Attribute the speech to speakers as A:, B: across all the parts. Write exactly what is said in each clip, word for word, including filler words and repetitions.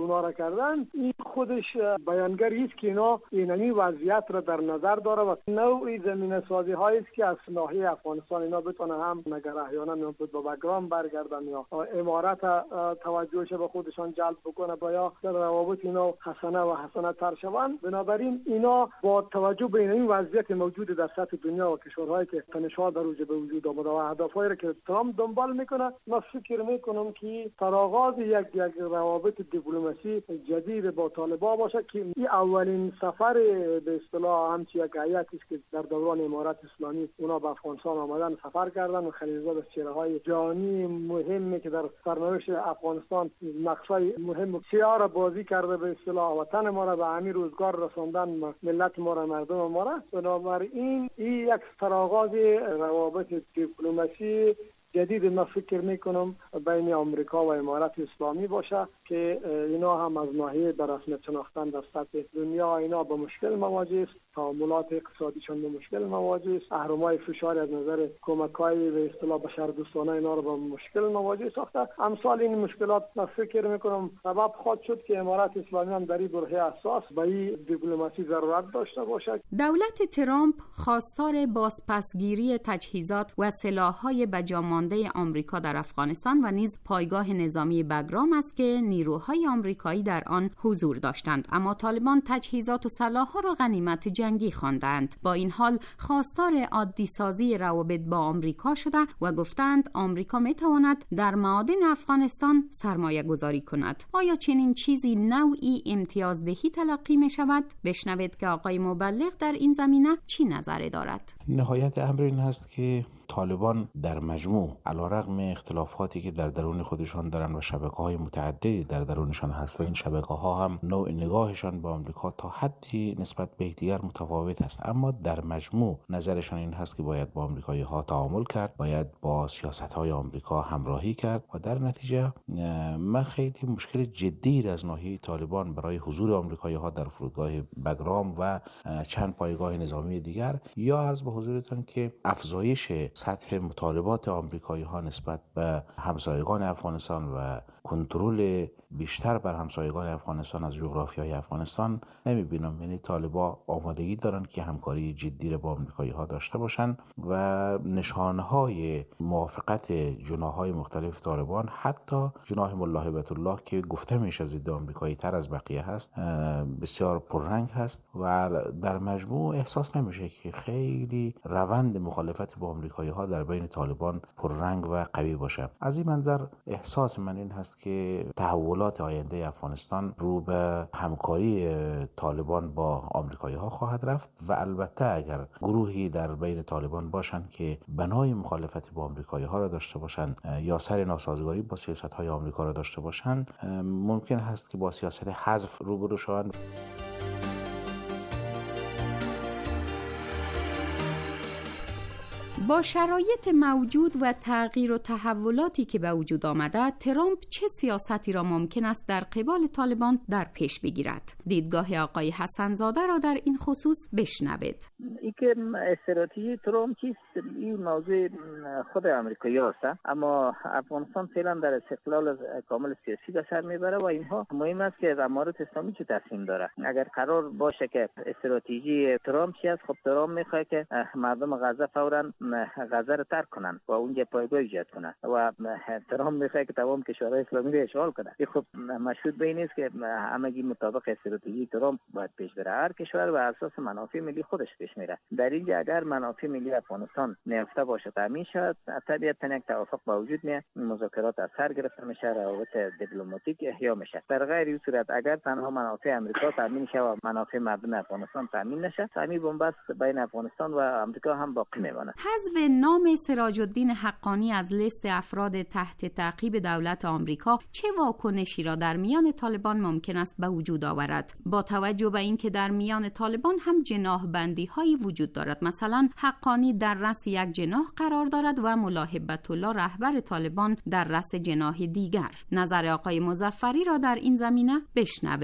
A: اونا را کردن، این خودش بیانگری است که اینا اینمی وضعیت را در نظر داره و نوعی زمینه سازی هایی است که از ناحیه افغانستان اینا بتونه هم مگر احیانا میان با بگرام برگردن یا امارات توجهش به خودشان جلب بکنه و یا در روابط اینا حسنه و حسنه تر شوند. بنابراین اینا با توجه به این وضعیت موجود در سطح دنیا و کشورهایی که تنش‌ها در اوج به وجود آمده و اهدافایی که ترامپ دنبال میکنه، من فکر میکنم که تراغاز یک یک روابط دیپلماسی جدید با طالبان باشه که این اولین سفر به اصطلاح همچی یک هیئتی است که در دوران امارات اسلامی اونا به افغانستان آمدن سفر کردن و خلیلزاد از چهره‌های جهانی مهمی که در سرنوشت افغانستان نقشای مهم سیار بازی کرده به اصطلاح وطن ما را به همین روزگار رساندن، ملت ما را، مردم ما را. بنابراین این یک سرآغاز روابط دیپلماسی جدید من فکر میکنم بین آمریکا و امارات اسلامی باشه که اینا هم از ناحیه در رسمیت شناختن در سطح دنیا اینا با مشکل مواجه است، تعاملات اقتصادیشان با مشکل مواجه است، اهرم‌های فشار از نظر کمک‌های به اصطلاح بشردوستانه اینا رو با مشکل مواجه ساخته. امثال این مشکلات من فکر میکنم سبب خواهد شد که امارات اسلامی هم در این بره اساس به این دیپلماسی ضرورت داشته باشد.
B: دولت ترامپ خواستار بازپسگیری تجهیزات و سلاح‌های بجامانده آمریکا در افغانستان و نیز پایگاه نظامی بگرام است که نیروهای آمریکایی در آن حضور داشتند، اما طالبان تجهیزات و سلاح‌ها را غنیمت جنگی خواندند. با این حال خواستار عادی سازی روابط با آمریکا شده و گفتند آمریکا میتواند در معادن افغانستان سرمایه گذاری کند. آیا چنین چیزی نوعی امتیازدهی تلقی می شود؟ بشنوید که آقای مبلغ در این زمینه چی نظر دارد.
C: نهایت امر این هست که طالبان در مجموع علیرغم اختلافاتی که در درون خودشان دارن و شبکه‌های متعددی در درونشان هست و این شبکه‌ها هم نوع نگاهشان به آمریکا تا حدی نسبت به یکدیگر متفاوت است، اما در مجموع نظرشان این هست که باید با آمریکایی‌ها تعامل کرد، باید با سیاست‌های آمریکا همراهی کرد و در نتیجه من خیلی مشکل جدی از ناحیه طالبان برای حضور آمریکایی‌ها در فرودگاه بگرام و چند پایگاه نظامی دیگر یا عرض به حضورتان که افزایش سطح مطالبات آمریکایی‌ها نسبت به همسایگان افغانستان و کنترل بیشتر بر همسایگان افغانستان از جغرافیای افغانستان نمی‌بینم. یعنی طالبان آمادگی دارن که همکاری جدی را با آمریکایی‌ها داشته باشن و نشانه‌های موافقت جناح‌های مختلف طالبان، حتی جناح ملا هیبت الله که گفته میشه ضد آمریکایی تر از بقیه هست، بسیار پررنگ هست و در مجموع احساس نمیشه که خیلی روند مخالفت با آمریکایی‌ها در بین طالبان پررنگ و قوی باشه. از این منظر احساس من این هست که تحولات آینده افغانستان رو به همکاری طالبان با آمریکایی‌ها خواهد رفت و البته اگر گروهی در بین طالبان باشند که بنای مخالفت با آمریکایی‌ها را داشته باشند یا سر ناسازگاری با سیاست‌های آمریکا را داشته باشند، ممکن است که با سیاست حذف روبرو شوند.
B: با شرایط موجود و تغییر و تحولاتی که به وجود آمده، ترامپ چه سیاستی را ممکن است در قبال طالبان در پیش بگیرد؟ دیدگاه آقای حسن زاده را در این خصوص بشنوید.
D: این که استراتژی ترامپ چیست، این موضوع خود آمریکایی است، اما افغانستان فعلا در استقلال کامل سیاسی به سر میبره و اینها مهم است که امارات اسلامی چه تصمیم داره. اگر قرار باشه که استراتژی ترامپ چی است، خب ترامپ میخواد که مردم غزه فوراً غزه را ترک کنن و اونجا پایگاه ایجاد کنن و ترامپ میخواد که تمام کشورهای اسلامی را اشغال کنه. این خب مشهود به این است که همگی مطابق استراتژی ترامپ باید پیش بره. هر کشور بر اساس منافع ملی خودش پیش میره. در اینجا اگر منافع ملی افغانستان نهفته باشه تامین شد، طبیعتا یک توافق با وجود میاد، مذاکرات از سر گرفته میشه، روابط دیپلماتیک احیا میشه. در غیر این صورت اگر تنها منافع امریکا تامین شه و منافع مردم افغانستان تامین نشه، همین بنبست بین افغانستان و امریکا هم باقی میمونه.
B: حذف نام سراج الدین حقانی از لیست افراد تحت تعقیب دولت آمریکا چه واکنشی را در میان طالبان ممکن است به وجود آورد؟ با توجه به اینکه در میان طالبان هم جناح بندی هایی وجود دارد، مثلا حقانی در رأس یک جناح قرار دارد و ملا هیبت الله رهبر طالبان در رأس جناح دیگر. نظر آقای مظفری را در این زمینه بشنوید.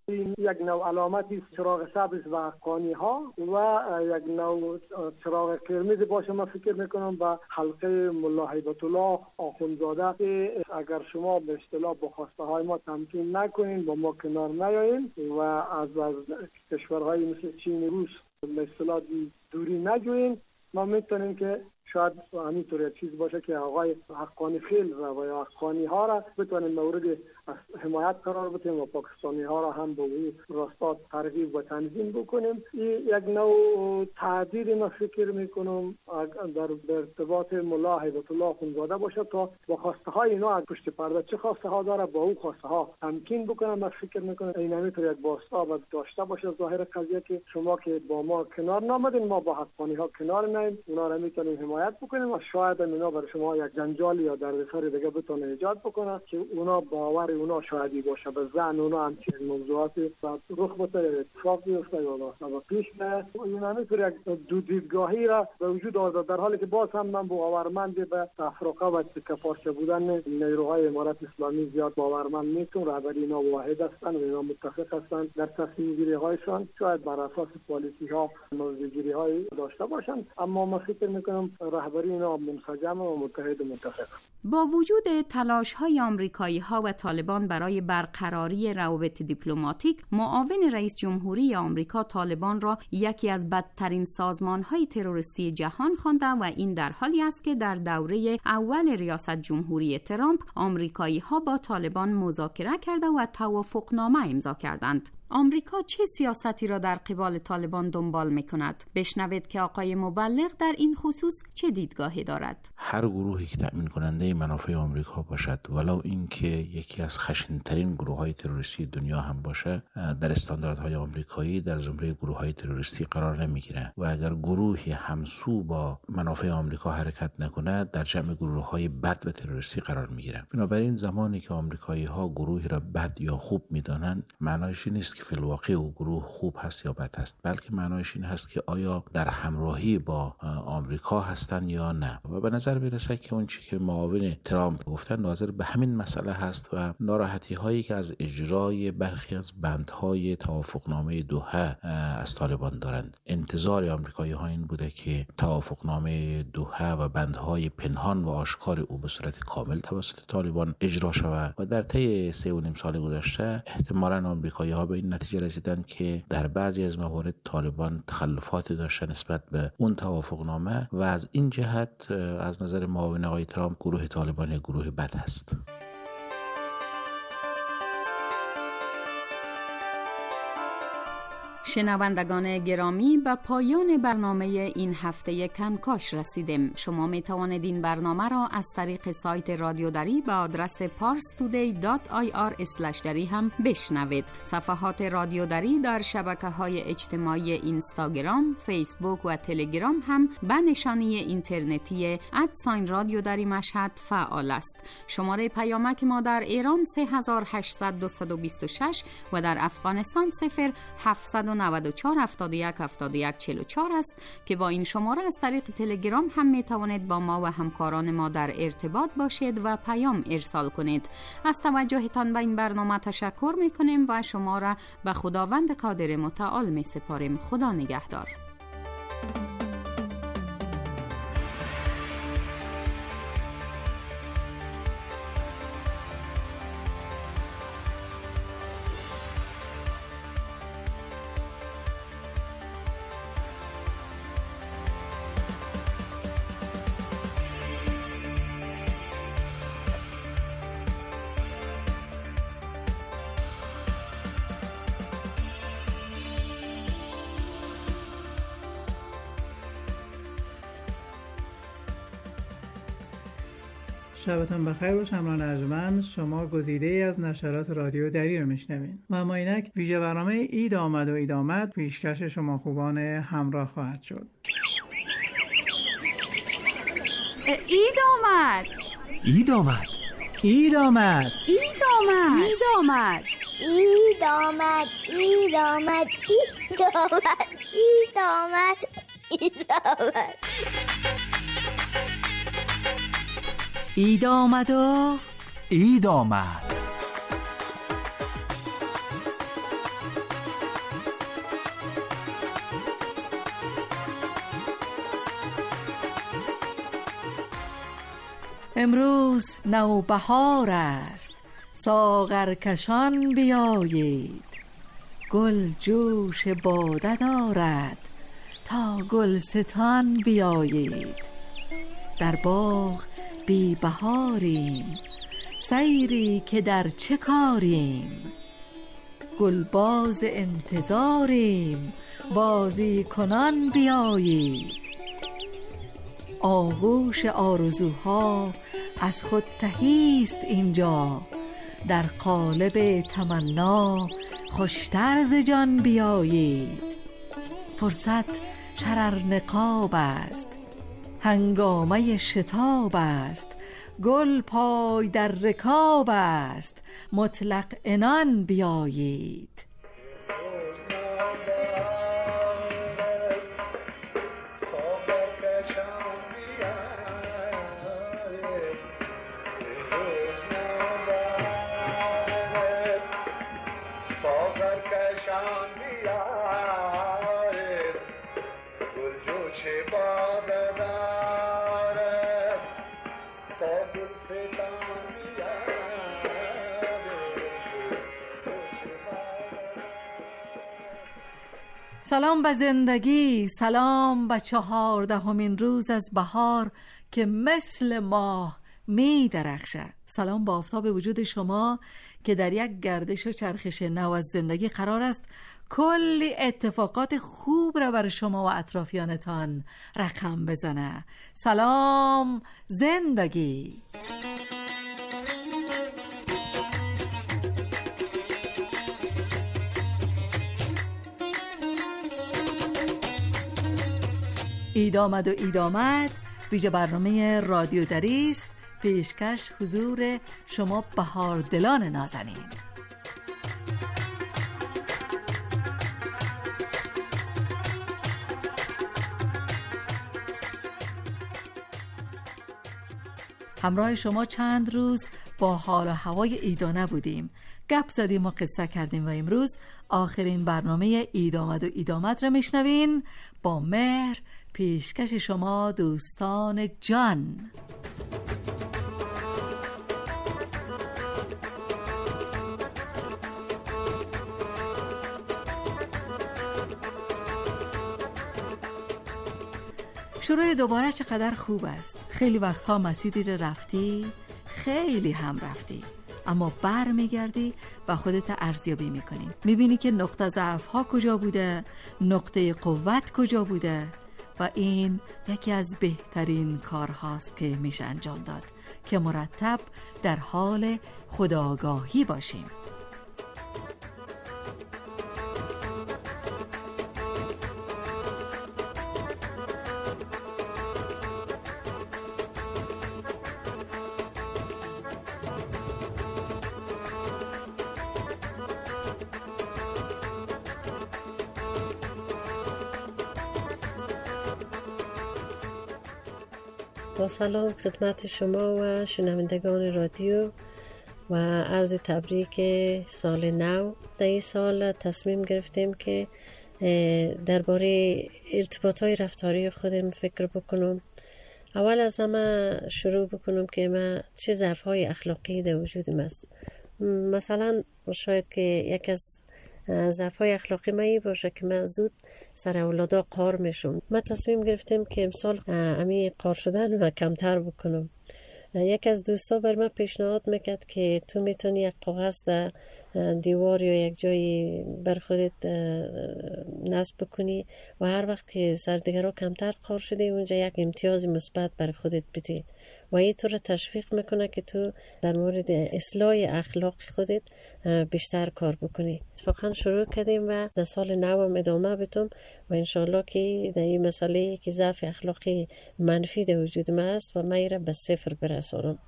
A: این یک نوع علامتی چراغ سبز و حقانی ها و یک نوع چراغ قرمز باشه. من فکر میکنم با حلقه ملا هیبت الله آخوندزاده که اگر شما به اصطلاح با خواسته های ما تمکین نکنین، با ما کنار نیایین و از از کشورهای مثل چین و روس به اصطلاح دوری نجوین، ما میتونیم که شاید همینطور یک چیز باشه که آقای حقانی خیل و یا حقانی ها را بتونیم مورد حمایت قرار بدیم و پاکستانی ها را هم به اون راستا ترغیب و تنظیم بکنیم. این یک نوع تعدید ما فکر میکنم در ارتباط ملا هیبت الله آخوندزاده باشه تا با خواسته های اینا از پشت پرده چه خواسته ها داره با اون خواسته ها تمکین بکنم. من فکر میکنم این همینطور یک باستا داشته باشه ظاهر قضیه که شما که با ما کنار نامدین، ما با حقانی ها کنار نیم، اونا را میتونیم حمایت بکنیم و شاید اینا برای شما یک جنجال یا دردسر دیگه بتونه ایجاد بکنه که اونا باور اونا شایدی باشه به زن اونا همچین موضوعاتی رخ بده اتفاق بیفته یا با پیش نه. این همینطور یک دو دیدگاهی را به وجود آورده، در حالی که باز هم من باورمند به تفرقه و تکفارچه بودن نیروهای امارت اسلامی زیاد باورمند نیستم. رهبری اینا واحد هستند و اینا متفق هستند در تصمیم گیری هایشان، شاید بر اساس پالیسی ها موضوع گیری های داشته باشند، اما من فکر میکنم رهبری اینا منسجم و متحد و متفق.
B: با وجود تلاش های آمریکایی ها و طالبان برای برقراری روابط دیپلماتیک، معاون رئیس جمهوری آمریکا طالبان را یکی از بدترین سازمان های تروریستی جهان خوانده و این در حالی است که در دوره اول ریاست جمهوری ترامپ آمریکایی ها با طالبان مذاکره کرده و توافقنامه امضا کردند. آمریکا چه سیاستی را در قبال طالبان دنبال می‌کند؟ بشنوید که آقای مبلغ در این خصوص چه دیدگاهی دارد.
C: هر گروهی که تأمین کننده منافع آمریکا باشد، ولو اینکه یکی از خشن‌ترین گروه‌های تروریستی دنیا هم باشه، در استانداردهای آمریکایی در زمره گروه‌های تروریستی قرار نمی‌گیرد و اگر گروهی همسو با منافع آمریکا حرکت نکند، در جمع گروه‌های بد و تروریستی قرار می‌گیرد. بنابراین زمانی که آمریکایی‌ها گروهی را بد یا خوب می‌دانند، معنایش نیست که فی الواقع او گروه خوب هست یا بد است، بلکه معنایش این هست که آیا در همراهی با آمریکا هستند یا نه. و به نظر میرسه که اون چیزی که معاون ترامپ گفتن ناظر به همین مسئله هست و ناراحتی هایی که از اجرای برخی از بندهای توافقنامه دوحه از طالبان دارند. انتظار آمریکایی ها این بوده که توافقنامه دوحه و بندهای پنهان و آشکار او به صورت کامل توسط طالبان اجرا شود و در طی سه و نیم سال گذشته احتمالاً آمریکایی ها به این نتیجه رسیدن که در بعضی از موارد طالبان تخلفاتی داشتن نسبت به اون توافقنامه و از این جهت از نظر معاون آقای ترامپ گروه طالبان گروه بد است.
B: شنوندگان گرامی، به پایان برنامه این هفته کنکاش رسیدیم. شما می توانید این برنامه را از طریق سایت رادیو دری به آدرس پارس تودی دات آی آر اسلش دری هم بشنوید. صفحات رادیو دری در شبکه‌های اجتماعی اینستاگرام، فیسبوک و تلگرام هم به نشانی اینترنتی ادساین رادیو دری مشهد فعال است. شماره پیامک ما در ایران سه هزار و هشتصد دو دو شش و در افغانستان صفر هفتصد و نود و چهار هفتاد و یک هفتاد و یک چهل و چهار است که با این شماره از طریق تلگرام هم می توانید با ما و همکاران ما در ارتباط باشید و پیام ارسال کنید. از توجهتان به این برنامه تشکر می کنیم و شما را به خداوند قادر متعال می سپاریم. خدا نگهدار.
E: شبتان بخیر باش همراهان ارجمند. شما گزیده ای از نشرات رادیو دری رو میشنوین و اما اینک ویژه برنامه اید آمد و اید آمد پیشکش شما خوبان همراه خواهد شد.
F: اید آمد
G: اید آمد
E: اید آمد
F: اید آمد
H: اید آمد اید آمد اید آمد اید آمد اید آمد اید آمد
G: اید آمد و اید آمد.
I: امروز نوبهار است، ساغرکشان بیایید. گل جوش باده دارد تا گلستان بیایید. در باغ بی بهاریم، سیری که در چه کاریم. گلباز انتظاریم، بازی کنان بیایید. آغوش آرزوها از خود تهیست اینجا. در قالب تمنا خوشتر ز جان بیایید. فرصت شرر نقاب است، هنگامه شتاب است. گل پای در رکاب است، مطلق عنان بیایید. سلام به زندگی، سلام به چهاردهمین روز از بهار که مثل ماه می درخشه. سلام با آفتاب وجود شما که در یک گردش و چرخش نو از زندگی قرار است کلی اتفاقات خوب را بر شما و اطرافیانتان رقم بزنه. سلام زندگی. اید آمد و اید آمد، ویژه برنامه رادیو دری است. پیشکش حضور شما بهار دلان نازنین. همراه شما چند روز با حال و هوای ایدانه بودیم، گپ زدیم و قصه کردیم و امروز آخرین برنامه اید آمد و اید آمد را میشنوین با مهر. پیشکش شما دوستان جان. شروع دوباره چقدر خوب است. خیلی وقتها مسیری رو رفتی، خیلی هم رفتی، اما بر میگردی و خودت ارزیابی میکنی. میبینی که نقطه ضعف ها کجا بوده، نقطه قوت کجا بوده و این یکی از بهترین کارهاست که میشه انجام داد که مرتب در حال خودآگاهی باشیم.
J: با سلام خدمت شما و شنوندگان رادیو و عرض تبریک سال نو. در این سال تصمیم گرفتیم که درباره ارتباطات رفتاری خودم فکر بکنم. اول از همه شروع بکنم که من چه ضعف‌های اخلاقی در وجودم است. مثلا شاید که یک از ضعف‌های اخلاقی من این باشه که من زود سر اولادا قار میشم. من تصمیم گرفتم که امسال امی قار شدن و کمتر بکنم. یک از دوستا بر من پیشنهاد میکرد که تو میتونی یک کاغذ در دیوار یا یک جایی بر خودت نصب بکنی و هر وقت که سر دیگرها کمتر قار شده اونجا یک امتیاز مثبت بر خودت بدی و این تو رو تشویق میکنه که تو در مورد اصلاح اخلاق خودت بیشتر کار بکنی. اتفاقا شروع کردیم و در سال نو هم ادامه بدم و انشالله که در این مسئله که ضعف اخلاقی منفی در وجود من است و من این را به صفر برسانم.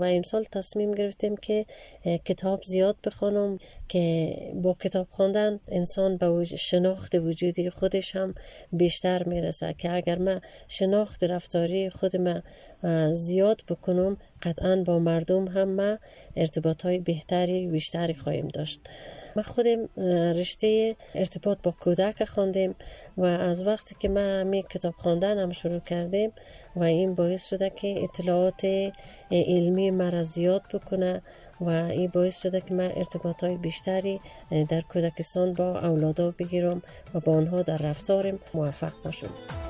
J: و امسال تصمیم گرفتیم که کتاب زیاد بخونم که با کتاب خواندن انسان به شناخت وجودی خودش هم بیشتر میرسه، که اگر من شناخت رفتاری خود من زیاد بکنم قطعا با مردم هم من ارتباطهای بهتری بیشتری خواهیم داشت. من خودم رشته ارتباط با کودک خواندم و از وقتی که من می کتاب خواندن هم شروع کردیم و این باعث شده که اطلاعات علمی مرا زیاد بکنه و این باعث شده که من ارتباطهای بیشتری در کودکستان با اولادا بگیرم و با آنها در رفتارم موفق باشم.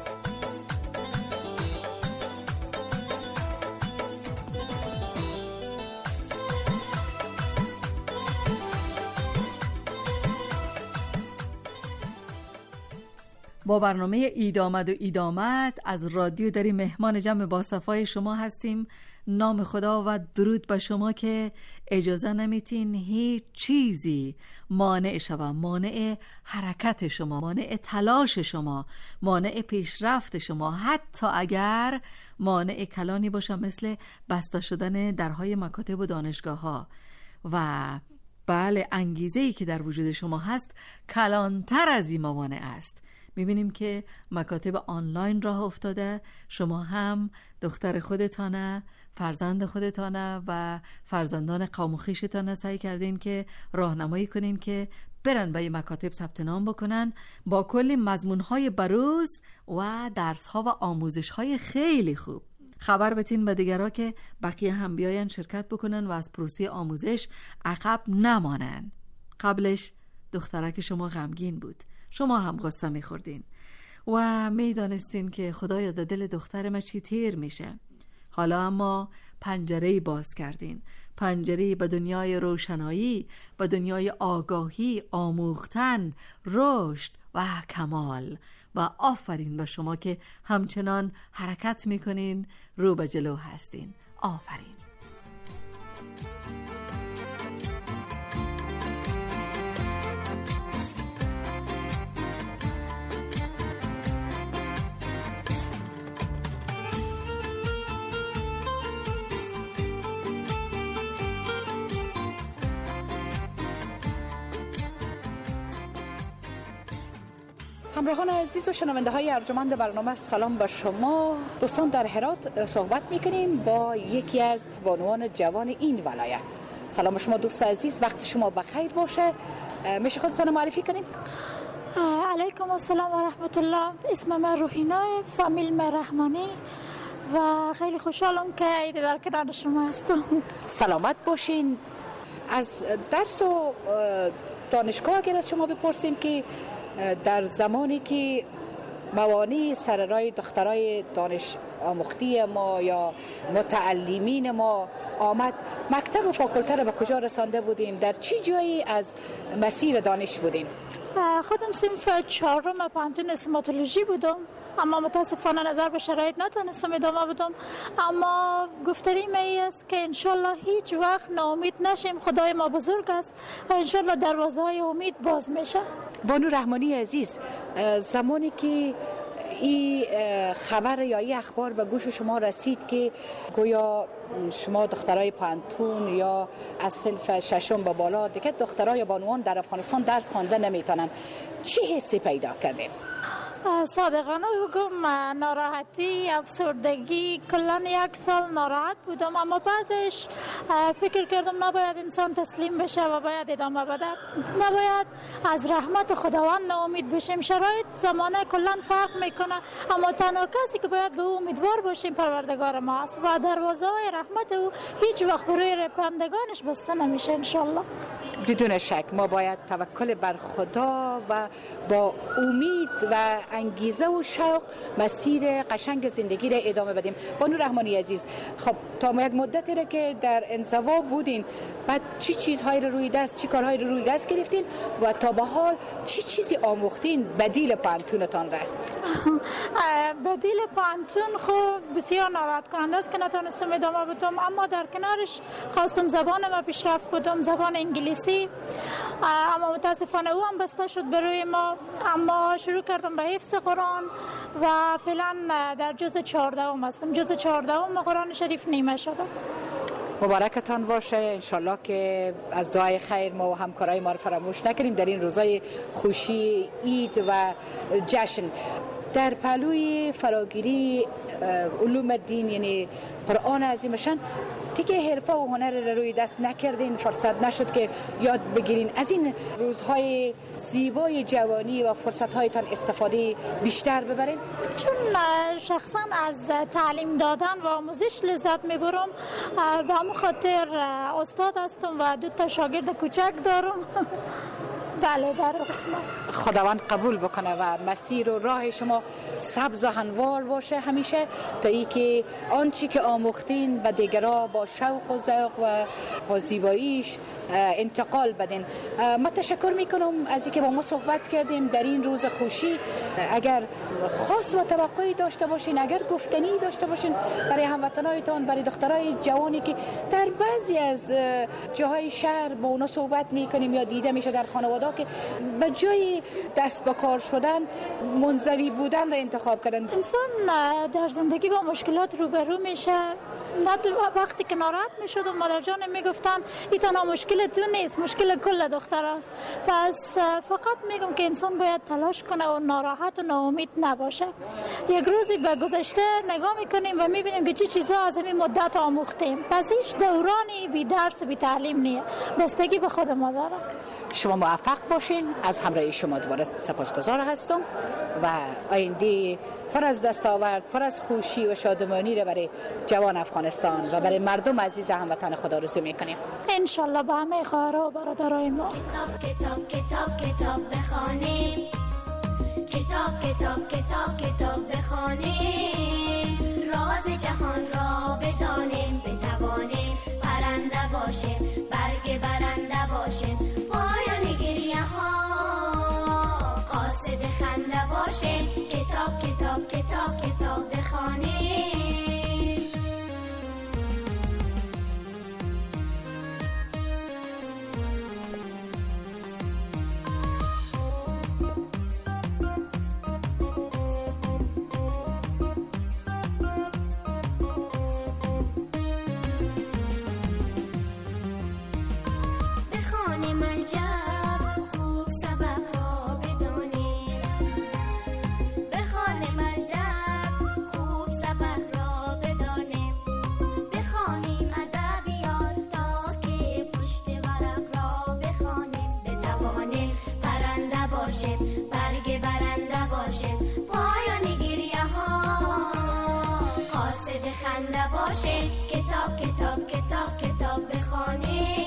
I: با برنامه اید آمد و اید آمد از رادیو دری مهمان جمع با صفای شما هستیم. نام خدا و درود به شما که اجازه نمیتین هیچ چیزی مانع شما، مانع حرکت شما، مانع تلاش شما، مانع پیشرفت شما، حتی اگر مانع کلانی باشه مثل بسته شدن درهای مکاتب و دانشگاه ها. و بله، انگیزه‌ای که در وجود شما هست کلانتر از این موانع است. میبینیم که مکاتب آنلاین راه افتاده، شما هم دختر خودتانه، فرزند خودتانه و فرزندان قوم و خویشتانه سعی کردین که راهنمایی کنین که برن به این مکاتب ثبت نام بکنن با کلی مضمونهای بروز و درسها و آموزشهای خیلی خوب. خبر بتین به دیگرها که بقیه هم بیاین شرکت بکنن و از پروسه آموزش عقب نمانن. قبلش دخترک شما غمگین بود، شما هم غصه میخوردین و میدانستین که خدایا در دل دختر ما چی تیر میشه. حالا اما پنجره‌ای باز کردین، پنجره‌ای به دنیای روشنایی، به دنیای آگاهی، آموختن، رشد و کمال. و آفرین به شما که همچنان حرکت میکنین، رو به جلو هستین. آفرین.
K: همراهان عزیز و شنونده های ارجمند برنامه، سلام به شما. دوستان، در هرات صحبت میکنیم با یکی از بانوان جوان این ولایت. سلام شما دوست عزیز، وقت شما بخیر باشه. میشه خودتون معرفی کنیم؟
L: علیکم السلام و رحمت الله. اسم من روحینا، فامیل من رحمانی و خیلی خوشحالم که عید در کنار شما هستم.
K: سلامت باشین. از درس و دانشگاه اگر از شما بپرسیم که در زمانی که موانع سررای دخترای دانش آموختی ما یا متعلمین ما آمد، مکتب و فاکولته را به کجا رسانده بودیم؟ در چی جایی از مسیر دانش بودیم؟
L: خودم صنف چهارم پانتون استوماتولوژی بودم، اما متاسفانه نظر به شرایط نتونستم ادامه بدم. اما گفتریم ای است که انشالله هیچ وقت ناامید نشیم. خدای ما بزرگ است و انشالله دروازه های امید باز میشه.
K: بانو رحمانی عزیز، زمانی که این خبر یا این اخبار به گوش شما رسید که گویا شما دخترای پانتون یا از صنف ششم به بالا دیگه دخترای یا بانوان در افغانستان درس خوانده نمیتونن، چی حسی پیدا کردیم؟
L: صادقانه بگم ناراحتی، افسردگی، کلا یک سال ناراحت بودم، اما بعدش فکر کردم نباید انسان تسلیم بشه و باید ادامه بده، نباید از رحمت خداوند ناامید بشیم. شرایط زمانه کلا فرق میکنه، اما تنها کسی که باید به او امیدوار باشیم پروردگار ما است و دروازه های رحمت او هیچ وقت برای بندگانش بسته نمیشه انشالله.
K: بدون شک ما باید توکل بر خدا و با امید و انگیزه و شوق مسیر قشنگ زندگی را ادامه بدیم. بانو رحمانی عزیز، خب تا یک مدتی را که در انزوا بودین، بعد چی چیزهایی رو روی دست، چی کارهایی رو روی دست گرفتین و تا به حال چی چیزی آموختین بدیل پانتونتان را؟
L: بدیل پانتون خب بسیار ناراحت کننده است که نتونستم ادامه بدم، اما در کنارش خواستم زبان ما پیشرفت بدم، زبان انگلیسی، اما متاسفانه او هم بسته شد برای ما. اما شروع کردم به حفظ قرآن و فعلا در جز چهاردهم هستم. جز چهاردهم قرآن شریف نیمه شده.
K: مبارکتان باشه. انشالله که از دعای خیر ما و همکارای ما رو فراموش نکنیم در این روزای خوشی عید و جشن. در پهلوی فراگیری علوم دین یعنی قرآن عظیمشان دیگه حرفه و هنر رو روی دست نکردین، فرصت نشد که یاد بگیرین. از این روزهای زیبای جوانی و فرصت‌هایتان استفاده بیشتر ببرین؟
L: چون شخصا از تعلیم دادن و آموزش لذت میبرم، به همون خاطر استاد هستم و دو تا شاگرد کوچک دارم. بله در قسمت.
K: خداوند قبول بکنه و مسیر و راه شما سبز و هموار باشه همیشه، تا ای که آنچه که آموختین به دیگرها با شوق و ذوق و با زیباییش انتقال بدین. من تشکر میکنم از اینکه با ما صحبت کردیم در این روز خوشی. اگر خاص و توقعی داشته باشین، اگر گفتنی داشته باشین برای هموطنایتان، برای دخترای جوانی که در بعضی از جاهای شهر با اونا صحبت میکنیم یا دیده میشه در خانواده که به جای دست به کار شدن منزوی بودن را انتخاب کردن.
L: انسان در زندگی با مشکلات روبرو میشه. وقتی که ناراحت میشد و مادر جان میگفتن این تنها مشکل تو نیست، مشکل کل دختر است. پس فقط میگم که انسان باید تلاش کنه و ناراحت و ناامید نباشه. یک روزی به گذشته نگاه میکنیم و میبینیم که چه چیزها از این مدت آموختیم. پس هیچ دورانی بی درس و بی تعلیم نیست، بستگی به خود ما داره.
K: شما موفق باشین. از همراهی شما دوباره سپاسگزار هستم و آینده پر از دستاورد، پر از خوشی و شادمانی رو برای جوان افغانستان و برای مردم عزیز هموطن خدا آرزو میکنیم.
L: انشالله با همه خواهرها و برادرای ما.
H: کتاب کتاب کتاب کتاب بخوانیم، کتاب کتاب کتاب کتاب بخوانیم، راز جهان را بدانیم، بتوانیم پرنده باشیم، برگ برنده باشیم، پایان گریه ها قاصد خنده باشیم. کتاب کتاب کتاب کتاب بخوانیم. بخوانیم الجب خوب سبق را بدانیم، بخوانیم الجب خوب سبق را بدانیم، بخوانیم ادبیات تا که پشت ورق را بخوانیم، بتوانیم پرنده باشیم، برگ برنده باشیم، پایان گریه ها قاصد خنده باشیم. کتاب کتاب کتاب کتاب بخوانیم.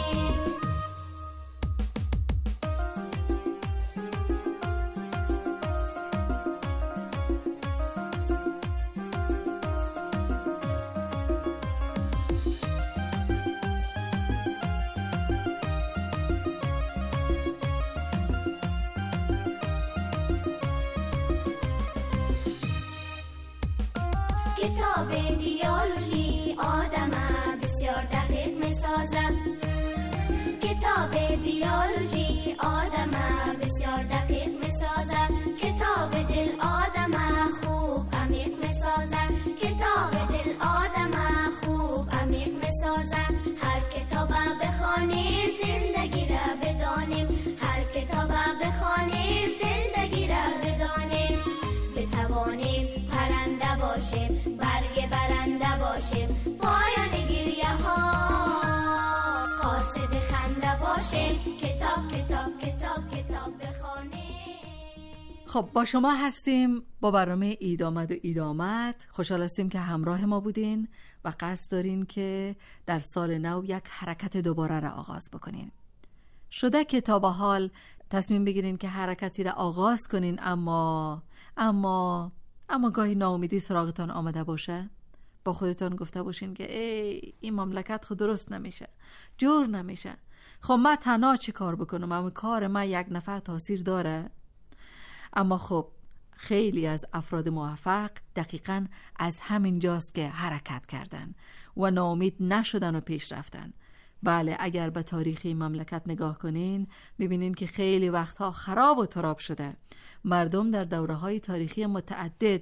H: کتاب بیولوژی آدم بسیار دقیق می سازد، کتاب بیولوژی آدم بسیار دقیق می سازد، کتاب دل آدم خوب عمیق می سازد، کتاب دل آدم خوب عمیق می سازد. هر کتاب بخوانیم زندگی را بدانیم، هر کتاب بخوانیم زندگی را بدانیم، بتوانیم پرنده باشیم، برگ برنده باشیم، پایان گریه ها قاصد خنده باشیم. کتاب کتاب کتاب کتاب بخوانیم.
I: خب با شما هستیم با برنامه عید آمد و عید آمد. خوشحال هستیم که همراه ما بودین و قصد دارین که در سال نو یک حرکت دوباره را آغاز بکنین. شده که تا به حال تصمیم بگیرین که حرکتی را آغاز کنین اما اما اما گاهی ناامیدی سراغتان آمده باشه؟ با خودتان گفته باشین که ای این مملکت خود درست نمیشه، جور نمیشه، خب من تنها چی کار بکنم، اما کار من یک نفر تاثیر داره؟ اما خب خیلی از افراد موفق دقیقاً از همین جاست که حرکت کردن و ناامید نشدن و پیش رفتن. بله اگر به تاریخ این مملکت نگاه کنین میبینین که خیلی وقتها خراب و تراب شده. مردم در دوره‌های تاریخی متعدد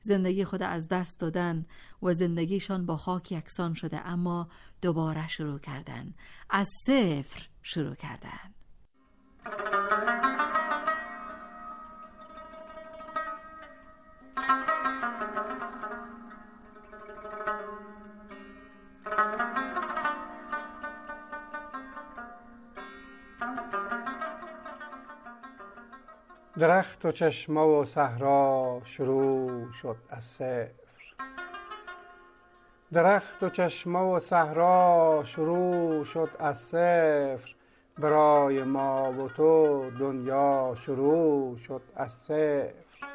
I: زندگی خود از دست دادن و زندگیشان با خاک یکسان شده، اما دوباره شروع کردن، از صفر شروع کردن.
M: درخت و چشمه و صحرا شروع شد از صفر. درخت و چشمه و صحرا شروع شد از صفر. برای ما و تو دنیا شروع شد از صفر.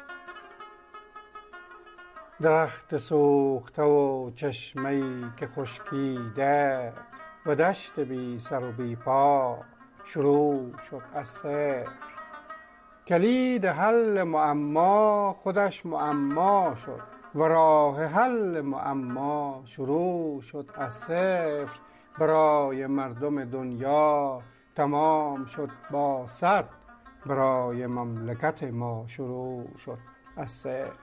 M: درخت سوخته و چشمه‌ای که خشکیده و دشت بی سر و بی پا شروع شد از صفر. کلید حل معما خودش معما شد و راه حل معما شروع شد از صفر. برای مردم دنیا تمام شد با صد. برای مملکت ما شروع شد از صفر.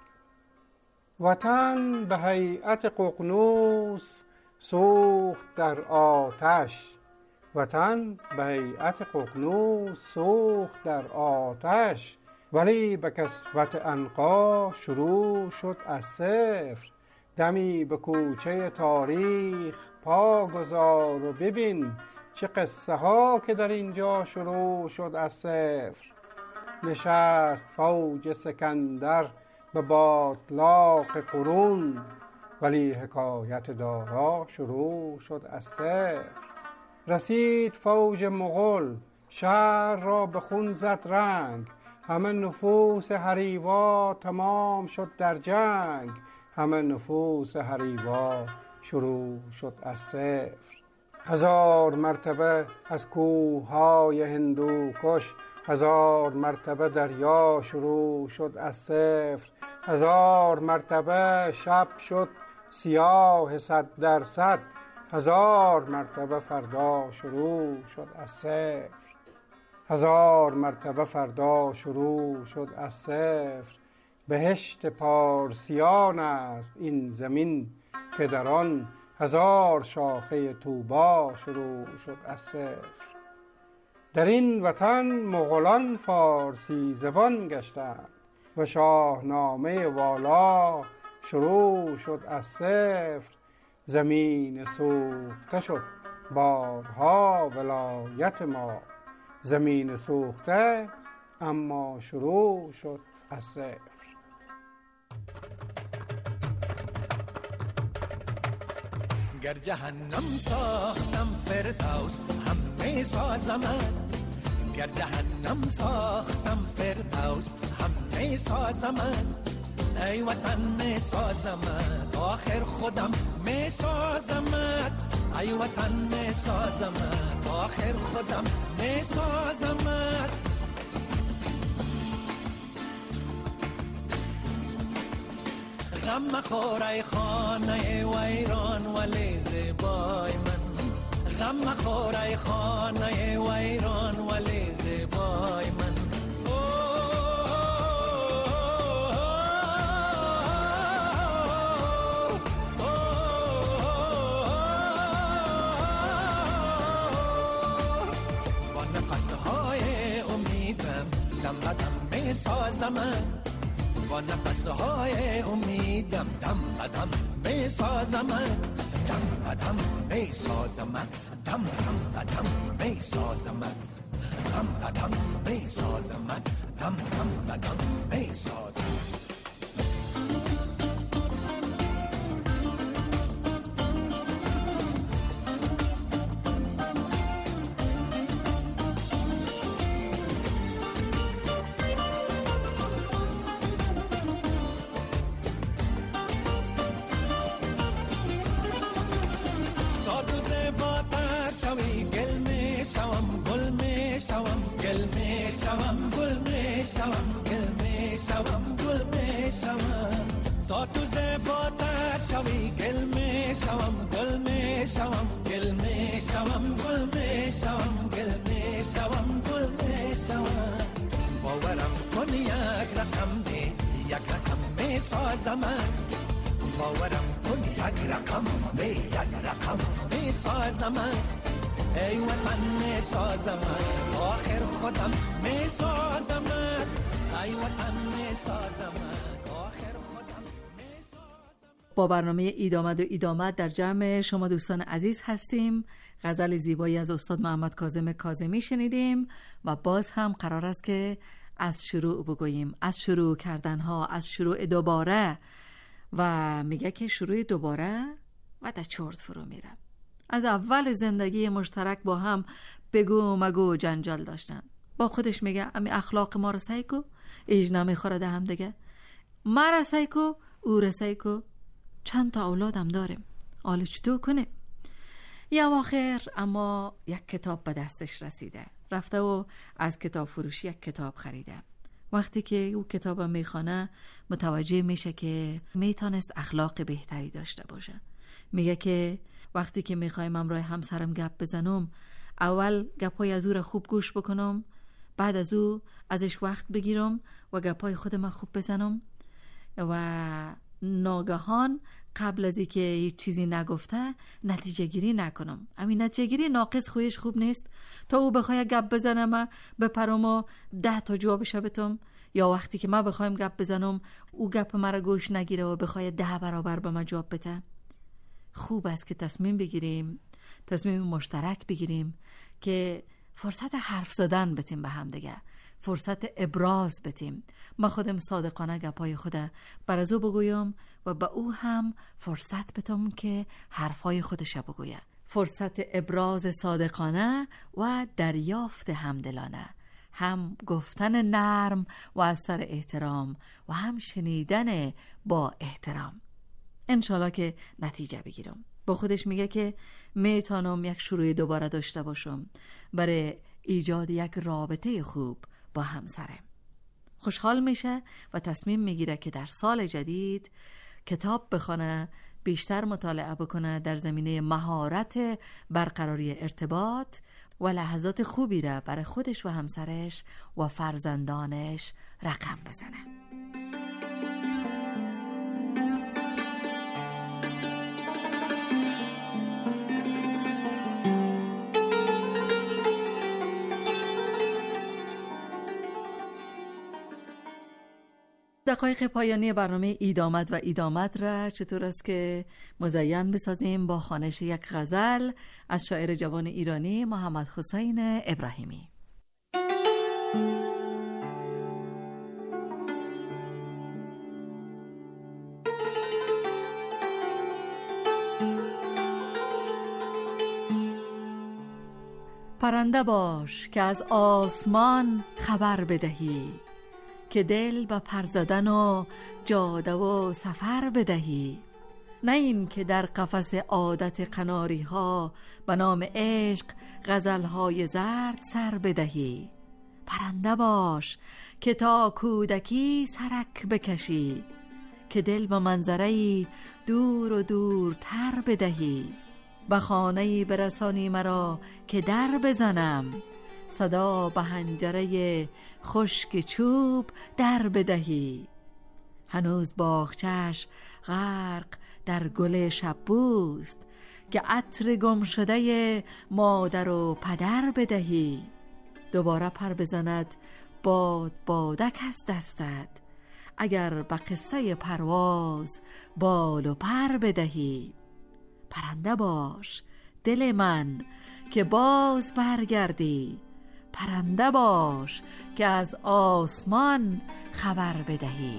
M: وطن به هیئت ققنوس سوخت در آتش. وطن به هیئت ققنوس سوخت در آتش. ولی به کسوت عنقا شروع شد از صفر. دمی به کوچه تاریخ پا گذار و ببین چه قصه ها که در اینجا شروع شد از صفر. نشست فوج سکندر به باطلاق قرون، ولی حکایت دارا شروع شد از صفر. رسید فوج مغول شهر را به خون زد رنگ. همه نفوس حریوا تمام شد در جنگ. همه نفوس حریوا شروع شد از صفر. هزار مرتبه از کوههای هندوکش هزار مرتبه دریا شروع شد از صفر. هزار مرتبه شب شد سیاه صد درصد. هزار مرتبه فردا شروع شد از صفر. هزار مرتبه فردا شروع شد از صفر. بهشت پارسیان است این زمین که در آن هزار شاخه طوبا شروع شد از صفر. در این وطن مغولان فارسی زبان گشتند و شاهنامه والا شروع شد از صفر. زمین سوخته شد بارها ولایت ما. زمین سوخته اما شروع شد از صفر.
N: گر جهنم ساختم فردوس هم می سازمت. گر جهنم ساختم فردوس هم می سازمت. ای وطن می سازمت آخر خودم می سازمت. ای وطن می سازمت آخر خودم می سازمت. غم مخور ای خانه ویران ولی زیبای من. غم مخور ای خانه ویران ولی زیبای من. با نفسهای امیدم دم بدم می سازمت. با نفسهای امیدم دم بدم می سازمت. دم بدم می سازمت. دم دم بدم می سازمت. دم بدم می سازمت. دم دم بدم می سازمت. تا تو زیباتر شوی گل می شوم گل می شوم گل می شوم گل می شوم گل می شوم گل می شوم. باورم کن یک رقم دی یک رقم می می سازمت باورم کن یک رقم به یک رقم می سازمت ای وطن می سازمت آخر خودم می سازمت ای وطن می سازمت آخر خودم می سازمت.
I: با برنامه اید آمد و اید آمد در جمع شما دوستان عزیز هستیم. غزل زیبایی از استاد محمد کاظم کاظمی شنیدیم و باز هم قرار است که از شروع بگوییم، از شروع کردن ها، از شروع دوباره. و میگه که شروع دوباره و در چرت فرو میرم. از اول زندگی مشترک با هم بگو مگو جنجال داشتن. با خودش میگه امی اخلاق ما رو سیکو ایج نمیخوره ده هم دیگه، ما رو سیکو او رو سیکو، چند تا اولادم داریم، حالا چطور کنه؟ یا آخر اما یک کتاب به دستش رسیده، رفته و از کتاب فروشی یک کتاب خریده. وقتی که او کتاب میخونه متوجه میشه که میتونست اخلاق بهتری داشته باشه. میگه که وقتی که میخوایم امروی همسرم گپ بزنم، اول گپای از او را خوب گوش بکنم، بعد از او ازش وقت بگیرم و گپای خودم خوب بزنم و ناگهان قبل از اینکه هیچ چیزی نگفته نتیجه گیری نکنم. همین نتیجه گیری ناقص خویش خوب نیست. تا او بخواد گپ بزنه ما بپرم و ده تا جوابش بدم، یا وقتی که ما بخوایم گپ بزنم او گپ مرا گوش نگیره و بخواد ده برابر به ما جواب بده. خوب است که تصمیم بگیریم، تصمیم مشترک بگیریم که فرصت حرف زدن بتیم به هم دیگه، فرصت ابراز بتیم. ما خودم صادقانه گپای خود بر از او بگویم و به او هم فرصت بتم که حرفای خودش بگویه. فرصت ابراز صادقانه و دریافت همدلانه، هم گفتن نرم و از سر احترام و هم شنیدن با احترام. انشالله که نتیجه بگیرم. با خودش میگه که میتونم یک شروع دوباره داشته باشم برای ایجاد یک رابطه خوب با همسرم. خوشحال میشه و تصمیم میگیره که در سال جدید کتاب بخونه، بیشتر مطالعه بکنه در زمینه مهارت برقراری ارتباط و لحظات خوبی را برای خودش و همسرش و فرزندانش رقم بزنه. دقایق پایانی برنامه اید آمد و اید آمد را چطور است که مزین بسازیم با خوانش یک غزل از شاعر جوان ایرانی محمد حسین ابراهیمی. پرنده باش که از آسمان خبر بدهی، که دل به پر زدن و جاده و سفر بدهی. نه این که در قفس عادت قناری ها به نام عشق غزل های زرد سر بدهی. پرنده باش که تا کودکی سرک بکشی، که دل به منظره‌ای دور و دور تر بدهی. به خانه‌ای برسانی مرا که در بزنم، صدا به حنجره خشک چوب در بدهی. هنوز باغچه‌اش غرق در گل شبوست، که عطر گم شده مادر و پدر بدهی. دوباره پر بزند باد بادک از دستت، اگر به قصه پرواز بال و پر بدهی. پرنده باش دل من که باز برگردی، پرنده باش که از آسمان خبر بدهی.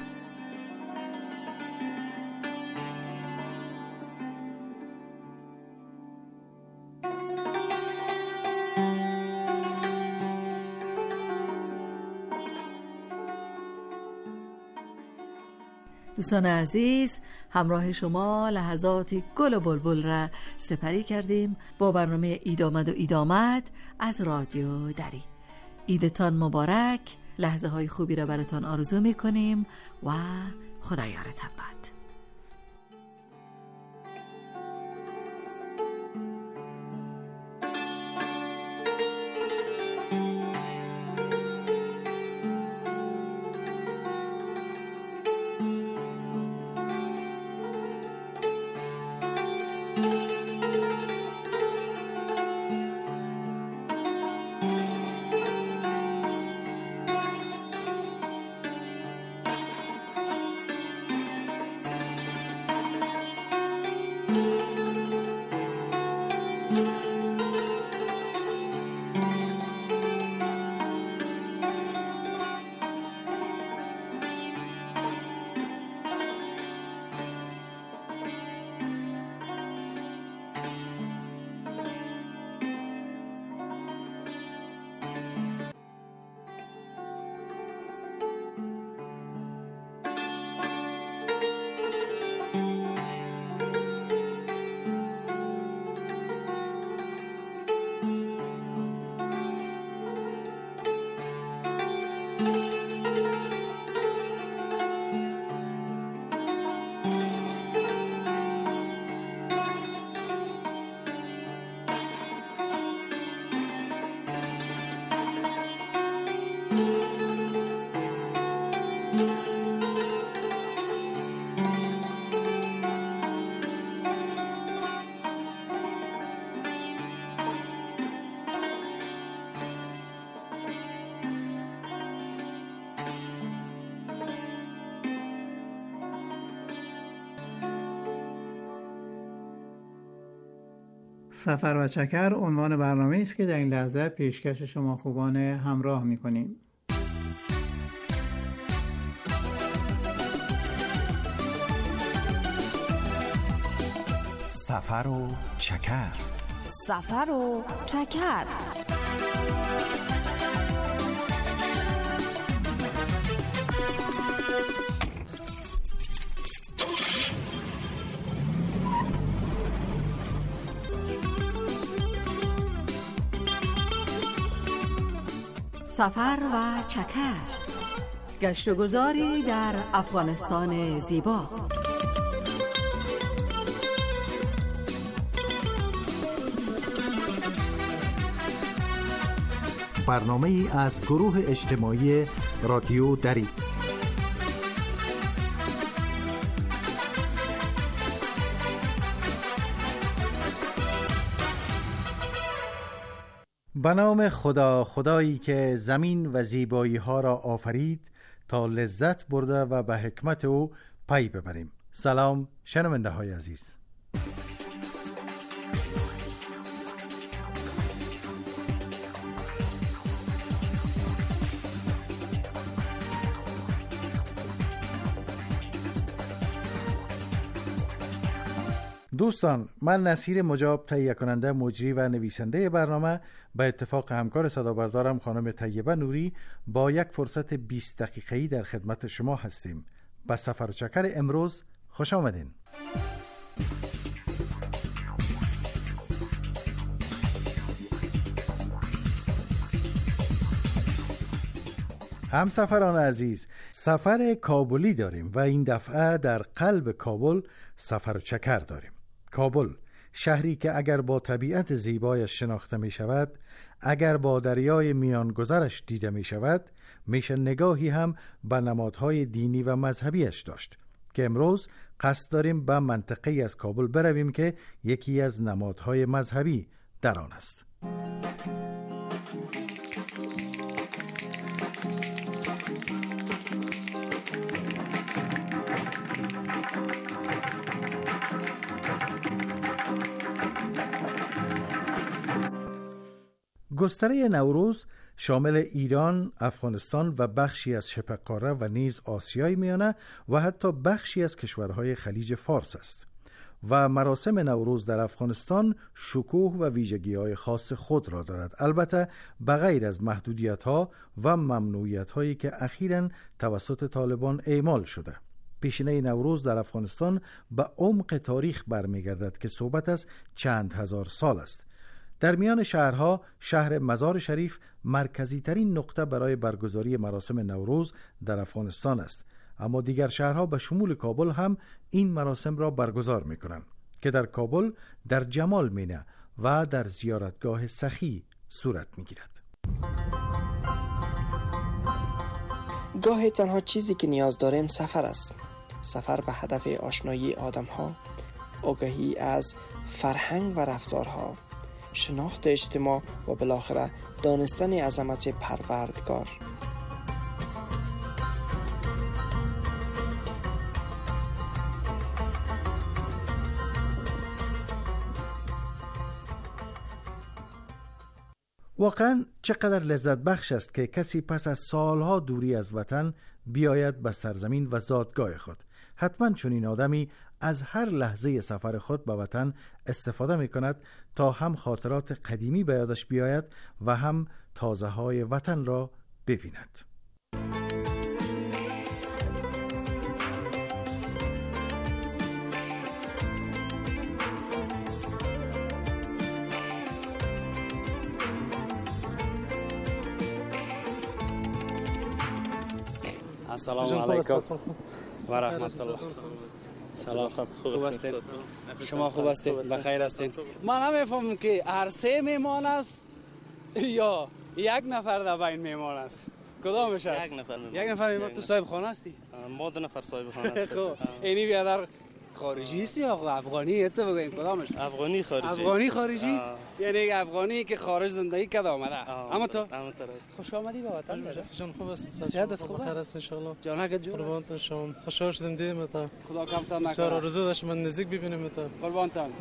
I: دوستان عزیز، همراه شما لحظاتی گل و بلبل را سپری کردیم با برنامه اید آمد و اید آمد از رادیو دری. ایدتان مبارک، لحظه های خوبی را براتان آرزو می کنیم و خدا یارتان باد.
E: سفر و چکر عنوان برنامه است که در این لحظه پیشکش شما خوبان همراه می‌کنیم.
O: سفر و چکر.
F: سفر و چکر.
I: سفر و چکر، گشت و گذاری در افغانستان زیبا.
O: برنامه ای از گروه اجتماعی رادیو دری.
P: به نام خدا، خدایی که زمین و زیبایی ها را آفرید تا لذت برده و به حکمت او پی ببریم. سلام شنونده های عزیز. دوستان، من نصیر مجاب، تهیه کننده، مجری و نویسنده برنامه، به اتفاق همکار صدابردارم خانم طیبه نوری با یک فرصت بیست دقیقه‌ای در خدمت شما هستیم. به سفر و چکر امروز خوش آمدین. همسفران عزیز، سفر کابلی داریم و این دفعه در قلب کابل سفر و چکر داریم. کابل، شهری که اگر با طبیعت زیبایش شناخته می شود، اگر با دریای میانگذرش دیده می شود، میشه نگاهی هم به نمادهای دینی و مذهبیش داشت که امروز قصد داریم به منطقه‌ای از کابل برویم که یکی از نمادهای مذهبی در آن است. گستره نوروز شامل ایران، افغانستان و بخشی از شبه قاره و نیز آسیای میانه و حتی بخشی از کشورهای خلیج فارس است و مراسم نوروز در افغانستان شکوه و ویژگی‌های خاص خود را دارد، البته بغیر از محدودیت‌ها و ممنوعیت‌هایی که اخیراً توسط طالبان اعمال شده. پیشینه نوروز در افغانستان به عمق تاریخ برمیگردد که صحبت از چند هزار سال است. در میان شهرها شهر مزار شریف مرکزی ترین نقطه برای برگزاری مراسم نوروز در افغانستان است، اما دیگر شهرها به شمول کابل هم این مراسم را برگزار می کنند که در کابل در جمال مینه و در زیارتگاه سخی صورت می گیرد.
Q: گاهی تنها چیزی که نیاز داریم سفر است. سفر به هدف آشنایی آدم‌ها، آگاهی از فرهنگ و رفتارها، شناخت اجتماع و بالاخره دانستن عظمت پروردگار.
P: واقعا چقدر لذت بخش است که کسی پس از سالها دوری از وطن بیاید به سرزمین و زادگاه خود. حتما چنین آدمی از هر لحظه سفر خود به وطن استفاده می کند تا هم خاطرات قدیمی به یادش بیاید و هم تازه های وطن را ببیند.
R: السلام علیکم و رحمت الله. سلام، خوب هستید؟ شما خوب هستید؟ بخیر هستید؟ من نمیفهمم که هر سه میمان است یا یک نفر در بین میمان است. کدامش هست؟
S: یک نفر میمونه.
R: یک نفر میمونه. تو صاحب خانه هستی؟
S: ما دو نفر صاحب خانه هستیم.
R: خب اینی بیادر خارجی هستی یا افغانی؟ تو بگوین کدامش؟
S: افغانی خارجی.
R: افغانی خارجی؟ یعنی افغانی که خارج زندگی کرده آمده. اما تو؟
S: اما تو است.
R: خوش آمدی به وطن.
T: جان خوب است.
R: صحتت خوب
T: بخیر
R: است
T: است ان شاء الله.
R: جانک جون.
T: قربانتون شما. خوشحال شدم دیدم تا.
R: خدا کمتر نکنه.
T: بسیار آرزو داشتم من نزدیک ببینم تا.
R: قربانتان.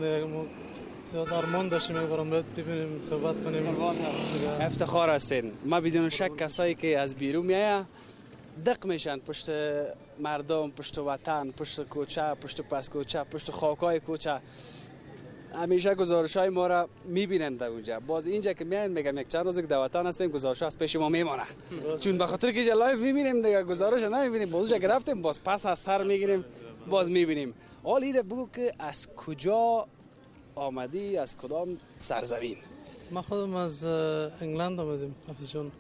T: زیاد ارمان داشتیم برام ببینیم صحبت کنیم.
R: افتخار هستین. ما بدون شک کسایی که از بیرون میایه دق میشن پشت مردم، پشت وطن، پشت کوچه، پشت پس کوچه، پشت خاکای کوچه. همیشه گزارش های ما را میبینن در اونجا. باز اینجا که میاین میگم یک چند روز که در وطن هستیم گزارش از پیش ما میمونه. چون به خاطر که لایو میبینیم دیگه گزارش نمیبینیم. باز اونجا رفتیم باز پس از سر میگیریم باز میبینیم. حال ایره بگو که از کجا آمدی، از کدام سرزمین؟
T: ما خودم از انگلند آمدیم حافظ جان.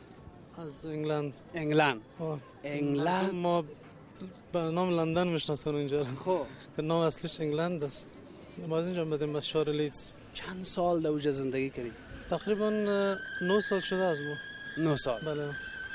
T: از انگلند.
R: انگلند. انگلند.
T: ما به نام لندن میشناسن اینجا.
R: خب.
T: نام اصلیش انگلند است. ما از اینجا آمدیم از شهر لیدز.
R: چند سال در اونجا زندگی کردی؟
T: تقریبا نه سال شده از ما.
R: نه سال.
T: بله.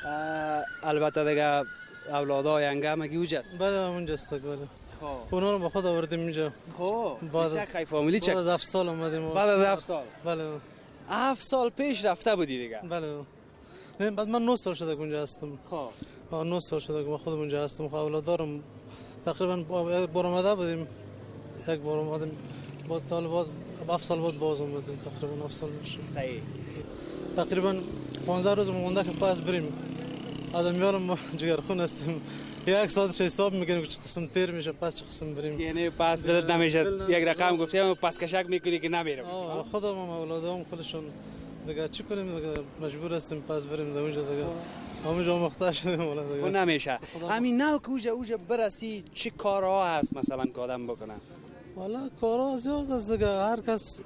R: البته دیگه اولادای انگه مگی اونجا است؟
T: بله اونجا است بله.
R: خب.
T: اونا رو با خود آوردیم اینجا.
R: خب.
T: بعد از
R: خیلی فامیلی چک.
T: بعد از هفت سال آمدیم.
R: بعد از هفت سال.
T: بله.
R: هفت سال پیش رفته بودی دیگه.
T: بله. نه بعد من نه سال شده که اونجا هستم.
R: خب.
T: آ نه سال شده که من خودم اونجا هستم. خب اولاد دارم. تقریبا بار آمده بودیم. یک بار آمدیم. با طالبات هفت سال بعد باز آمدیم تقریبا هفت سال میشه.
R: صحیح.
T: تقریبا پانزده روز مونده که پس بریم. آدمیارم جگرخون هستیم. یک ساعتش حساب میکنیم که چه قسم تیر میشه پس چه قسم بریم.
R: یعنی پس دلت نمیشه یک رقم گفتیم پس کشک میکنی که نمیرم.
T: آه خودم هم اولادام خودشون دیگه چی کنیم دیگه مجبور هستیم پس بریم در اونجا دیگه. همونجا مختار شدیم والا دیگه.
R: نمیشه. همین نه که اوجا اوجا برسی چه کارها هست مثلا که آدم بکنه؟
T: والا کارها زیاد است دیگه. هر کس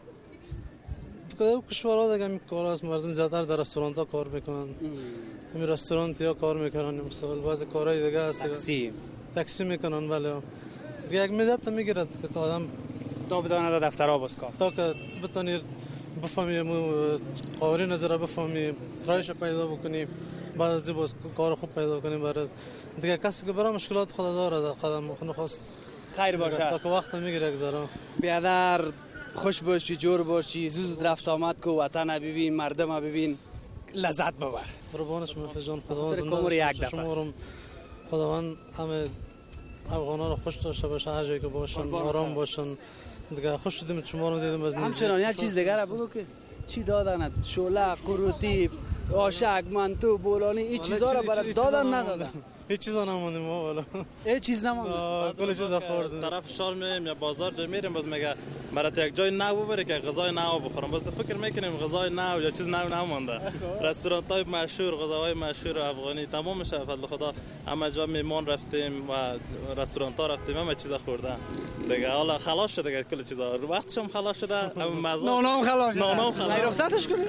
T: کدام کشورها دیگه می کارها است. مردم زیادتر در رستوران ها کار میکنن. می رستوران یا کار میکنن مثلا بعضی کارهای دیگه است.
R: تاکسی
T: تاکسی میکنن ولی دیگه یک مدت میگیرد که تا آدم
R: تا بتونه در دفترها باز کار
T: تا که بتونی بفهمی قوانین نظر بفهمی رایش پیدا بکنی بعد از باز کار خوب پیدا کنی. برای دیگه کسی که برای مشکلات خود داره قدم نخواست
R: خیر باشه
T: تا که وقت میگیره گذرا.
R: بیادر خوش باشی جور باشی زود رفت آمد که وطن ببین مردم ببین لذت ببر.
T: قربانش محفظ جان خداوند
R: زنده یک دفعه
T: خداوند همه افغانا رو خوش داشته باشه هر جایی که باشن آرام باشن دیگه. خوش شدیم شما رو دیدم از نزدیک.
R: همچنان یک چیز دیگه را بگو که چی دادن شوله قروتی آشک منتو بولانی این چیزا رو برات دادن ندادن؟
T: هیچ چیزا نمونده ما والا.
R: هیچ چیز نمونده.
T: کل چیزا خوردیم.
S: طرف شهر میایم یا بازار جا میریم باز میگه برات یک جای نو ببری که غذای نو بخورم. باز فکر میکنیم غذای نو یا چیز نو نمونده. رستوران های مشهور غذاهای مشهور افغانی تمامش فضل خدا همه جا میمان رفتیم و رستوران ها رفتیم همه چیزا خوردن دیگه. حالا خلاص شده دیگه کل چیزا وقتش هم خلاص شده. هم مزه
R: نونام خلاص شده.
S: نونام خلاص
R: رخصتش کنید.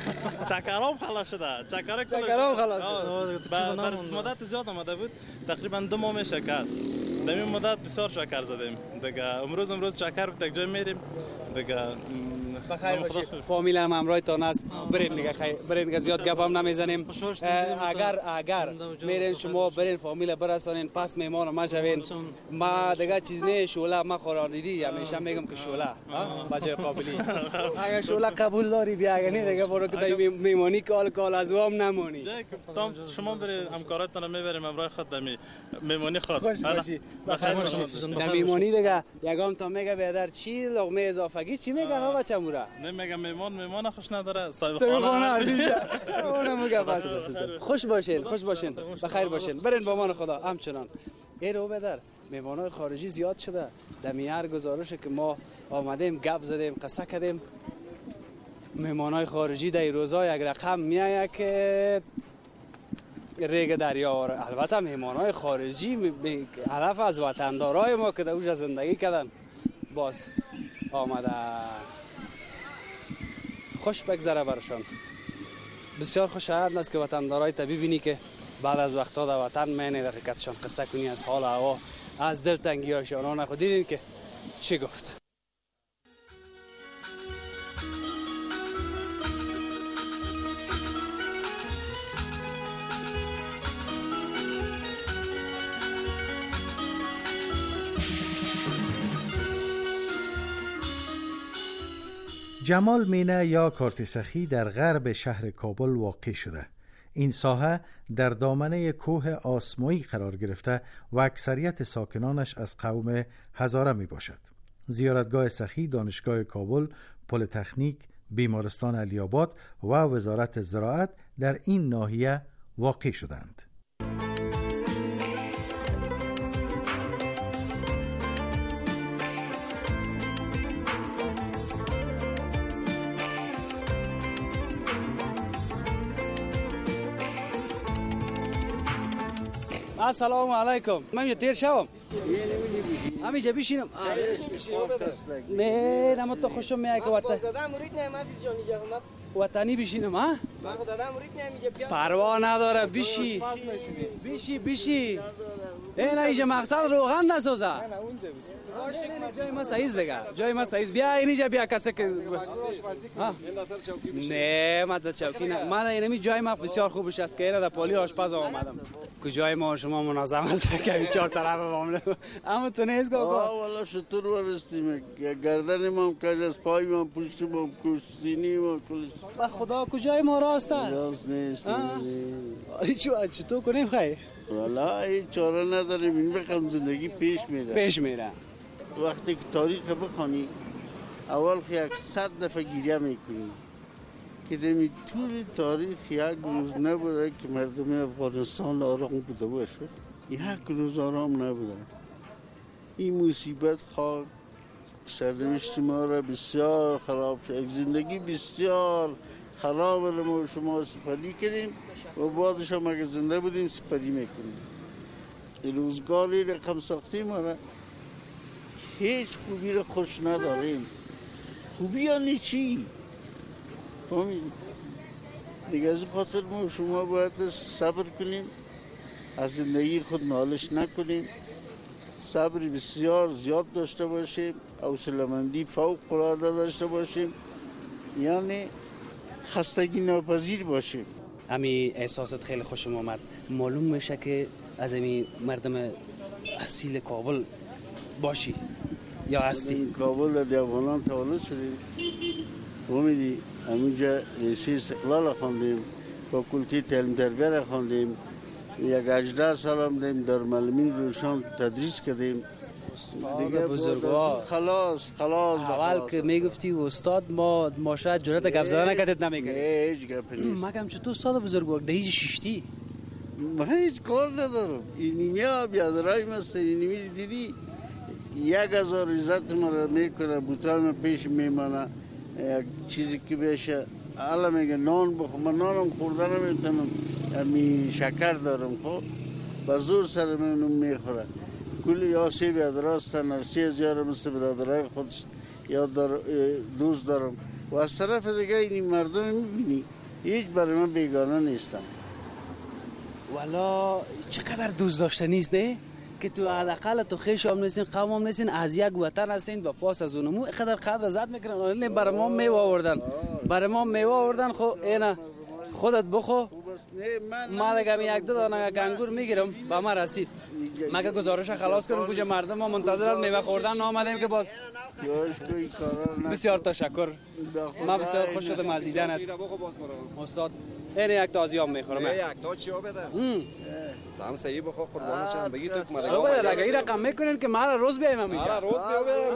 S: چکرام خلاص شده. چکر کل
R: چکرام خلاص شده.
S: بعد مدت زیاد آمده بود تقریبا دو ماه میشه که است. در این مدت بسیار شکر زدیم دیگه. امروز امروز شکر به یک جای میریم دیگه.
R: بخیر باشید. فامیل هم همراهتان است. برین دیگه خیر برین دیگه زیاد گپ هم نمیزنیم. اگر اگر میرین شما برین فامیل برسانین پس میمان ما شوین. ما دیگه چیز نه شوله ما خوراندیدی همیشه میگم که شوله بچه قابلی. اگر شوله قبول داری بیا اگر نه دیگه برو که میمانی کال کال از وام نمونی.
S: تام شما برین همکاراتون میبریم همراه خود دمی میمانی خود.
R: خوش باشی. بخیر باشی. در میمانی دیگه یگام تا میگه بیادر چی لقمه اضافگی چی میگه ها بچه مورا؟
S: نه میگم میمان میمان خوش نداره
R: صاحب خانه دیگه. اونم میگه خوش باشین خوش باشین بخیر باشین برین با مان خدا. همچنان ای رو بدر میمانای خارجی زیاد شده. در میار گزارشه که ما آمدیم گپ زدیم قصه کردیم میمانای خارجی در روزا یک رقم میایه که ریگ دریا. البته میمانای خارجی هدف از وطندارای ما که در اونجا زندگی کردن باز آمده خوش بگذره برشان. بسیار خوشایند است که وطندارای تا ببینی که بعد از وقتا در وطن مینه در حقیقتشان قصه کنی از حال هوا از دلتنگی هاشان. آنها خود دیدین که چی گفت.
P: جمال مینه یا کارتسخی در غرب شهر کابل واقع شده. این ساحه در دامنه کوه آسمایی قرار گرفته و اکثریت ساکنانش از قوم هزاره می باشد. زیارتگاه سخی، دانشگاه کابل، پلی‌تکنیک، بیمارستان علی‌آباد و وزارت زراعت در این ناحیه واقع شدند.
R: السلام علیکم. من یه تیر شوم. همیشه بشینم. نه نمو تو خوشم میاد که وطن. وطنی بشینم ها؟ پروا نداره بشی. بشی بشی. این اینجا مقصد روغن نسوزه. جای ما سایز دیگه. جای ما سایز. بیا اینجا بیا کسی که. نه من در چوکی نه. من اینمی جای ما بسیار خوبش است که در پالی آشپز آمدم. کجای ما شما منظم است که چهار طرف معامله. اما تو نیست گاگا.
U: آه والا شطور ورستیم. گردن ما کج از پای ما پشت ما کشتینی ما کلش.
R: با خدا کجای ما راست است؟
U: راست نیست.
R: آری چو چطور کنیم خیر؟
U: والا این چاره نداریم. این بخم زندگی پیش میره.
R: پیش میره.
U: وقتی که تاریخ بخوانی اول یک صد دفعه گریه میکنی که دمی طول تاریخ یک روز نبوده که مردم افغانستان آرام بوده باشه. یک روز آرام نبوده. این مصیبت خواهد سرنوشت ما را بسیار خراب شد. زندگی بسیار خراب را ما شما سپری کردیم و بعدش هم اگر زنده بودیم سپری میکنیم. این روزگاری رقم ساختی ما را هیچ خوبی را خوش نداریم. خوبی یعنی چی؟ دیگه از خاطر ما شما باید صبر کنیم، از زندگی خود نالش نکنیم، صبر بسیار زیاد داشته باشیم، حوصله‌مندی فوق العاده داشته باشیم، یعنی خستگی ناپذیر باشیم.
R: همین احساسات خیلی خوشم آمد. معلوم میشه که از همین مردم اصیل کابل باشی یا هستی.
U: کابل در افغانان تولد شدیم. فهمیدی؟ همینجا ریسی استقلال خواندیم، فاکولتی تعلیم تربیه را خواندیم، یک هجده سال هم دیم در معلمین روشان تدریس کردیم.
R: دیگه بزرگوار
U: خلاص خلاص
R: اول که میگفتی استاد ما ما شاید جرأت گپ زدن نکردت نمیکنیم.
U: هیچ گپ نیست.
R: مگم چطور استاد بزرگوار ده هیچ ششتی؟
U: من هیچ کار ندارم. این نیمی ها بیادرهای مست این نیمی دیدی یک هزار عزت ما را میکنه، بوتال ما پیش میمانه، یک چیزی که بشه حالا میگه نان بخور. من نانم خوردن نمیتونم، می شکر دارم. خب با زور سر منو میخوره. کلی یا سی بیادر هستن، ارسی از یارم مثل برادرهای خودش یاد دار دوست دارم و از طرف دیگه این مردم میبینی هیچ برای من بیگانه نیستن.
R: والا چقدر دوست داشته نیست نه؟ که تو حداقل تو خیش هم نیستین، قوم هم نیستین، از یک وطن هستین با پاس از اونمو اینقدر قدر زد میکنن. برای ما میوه آوردن، برای ما میوه آوردن. خب اینا خودت بخو. ما دیگه یک دو دانه انگور میگیرم با ما رسید. مگه گزارش خلاص کنم کجا مردم ما منتظر از میوه خوردن آمدیم که باز. بسیار تشکر. ما بسیار خوش شدم از دیدنت استاد. این یک تازی هم میخورم.
V: یک تا چی ها بده؟ سام سعی بخور قربانشم بگی تو که
R: مدگاه بده. اگه این رقم میکنین که ما را روز بیایم همیشه.
V: ما را روز بیایم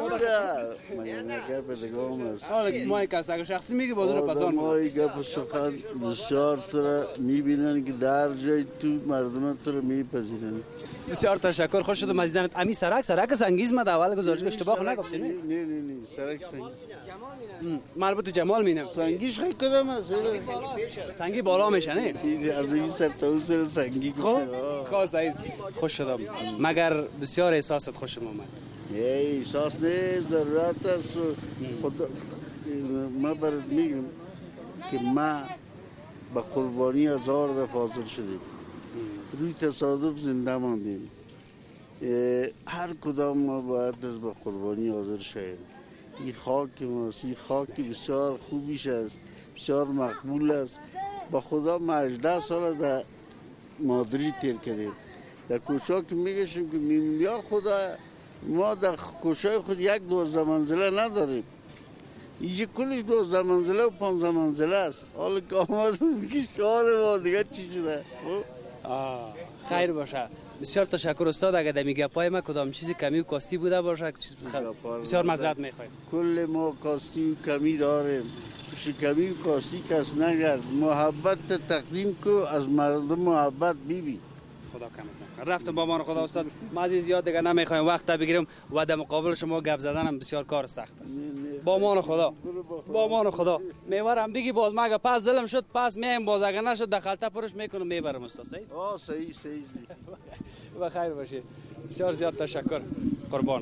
U: بده.
R: ما یک اگر شخصی میگی بازور پسان.
U: ما یک گپ سخن بسیار تو را میبینن که در جای تو مردم تو را میپذیرن.
R: بسیار تشکر. خوش شدم از دیدنت. امی سرک سرک سنگیز ما اول گزارش اشتباه نگفتین؟
U: نه نه نه سرک سنگیز.
R: مربوط جمال مینم.
U: سنگیش خیلی کدام است؟
R: سنگی بالا میشه نه؟
U: از این سر تا اون سر سنگی
R: خب خواست عزیز خوش شدم. مگر بسیار احساست خوشم آمد.
U: ای احساس نیست، ضرورت است. خدا ما برات میگم که ما با قربانی هزار دفعه حاضر شدیم، روی تصادف زنده ماندیم. هر کدام ما باید از با قربانی حاضر شدیم. این خاک ماست، این خاک بسیار خوبیش است، بسیار مقبول است. با خدا ما هجده سال در مادری تیر کردیم. در کوچه که میگشیم که میمیا خدا ما در کوچه خود یک دوازده منزله نداریم. اینجا کلش دوازده منزله و پانزده منزله است. حالا که آمدم که شعار ما دیگه چی شده؟
R: آه خیر باشه. بسیار تشکر استاد. اگر دمی گپای ما کدام چیزی کمی و کاستی بوده باشه بسیار معذرت میخوایم.
U: کل ما کاستی و کمی داریم. کمی و کاستی کس نگرد. محبت تقدیم کو، از مردم محبت بیبی.
R: خدا کمک نکنه. رفتم با مان خدا استاد. ما از زیاد دیگه نمیخوایم وقت بگیریم و در مقابل شما گپ زدن هم بسیار کار سخت است. با مان خدا. با مان خدا. میبرم بگی باز ما اگه پس دلم شد پس میایم، باز اگه نشد دخلته پرش میکنم میبرم استاد. صحیح؟
U: آه صحیح صحیح.
R: و خیر باشه. بسیار زیاد تشکر. قربان.